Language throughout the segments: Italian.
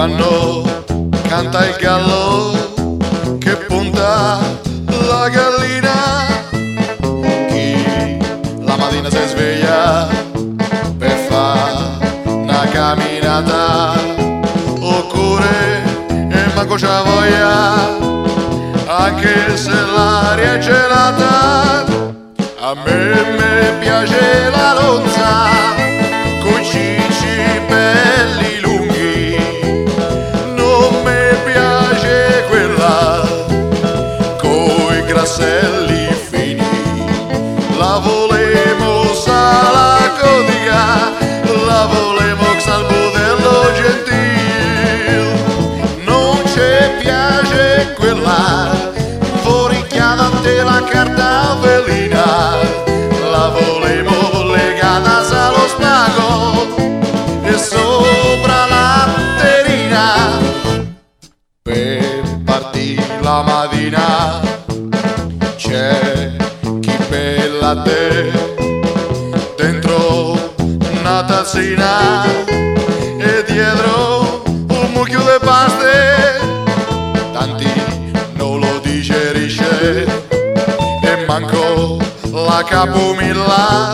quando canta il gallo che punta la gallina, chi la mattina si sveglia per fare una camminata, oppure e manco c'ha voglia anche se l'aria è gelata. A me piace la lonza con cicci belli lunghi, non mi piace quella coi grasselli fini. La volemo sala codica, la volemo al budello gentil, non ci piace quella fuoricchiata la carta velina. La volemo legata allo spago e sopra la terrina. Per partire la mattina c'è chi bella te dentro una tazzina e dietro un mucchio di paste. Tanti non lo digerisce e manco la capomilla,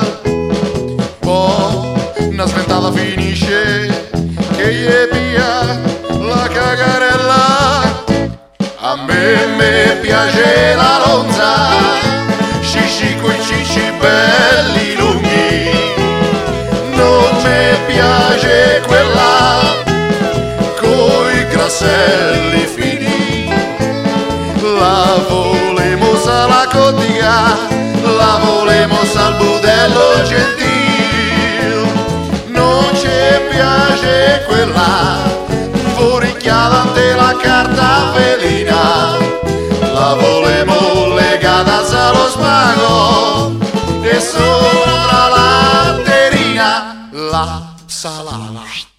poi una sventata finisce che gli pia la cagarella. A me piace la lonza, scisci coi cicci belli lunghi, non mi piace quella coi grasselli fini. La volemo sala codica, la volemo al budello gentil, non ci piace quella fuoricchiata la carta velina. La volemo legata allo spago e sopra la terrina la salata.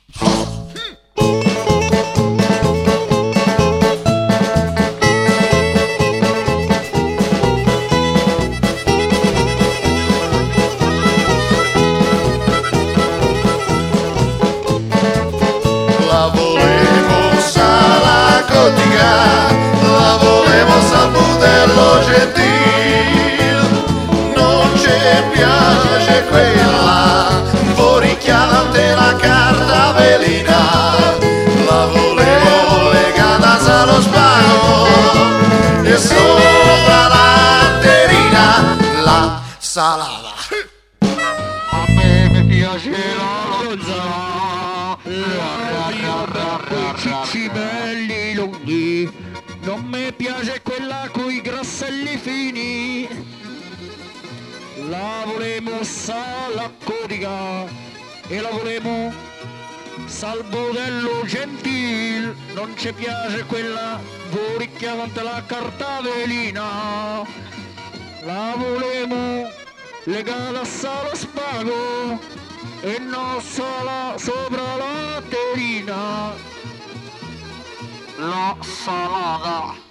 La volemo sala codica, la volemo al budello gentil, non ci piace quella fuoricchiata la carta velina. La volemo legata allo spago e sopra la terrina la salata. A me mi piace la lonza, cicci belli lunghi, non mi piace quella coi grasselli fini. La volemo sala codica e la volemo sal budello gentil, non ci piace quella fuoricchiata la carta velina. La volemo legata allo spago e non sala sopra la terrina la salata.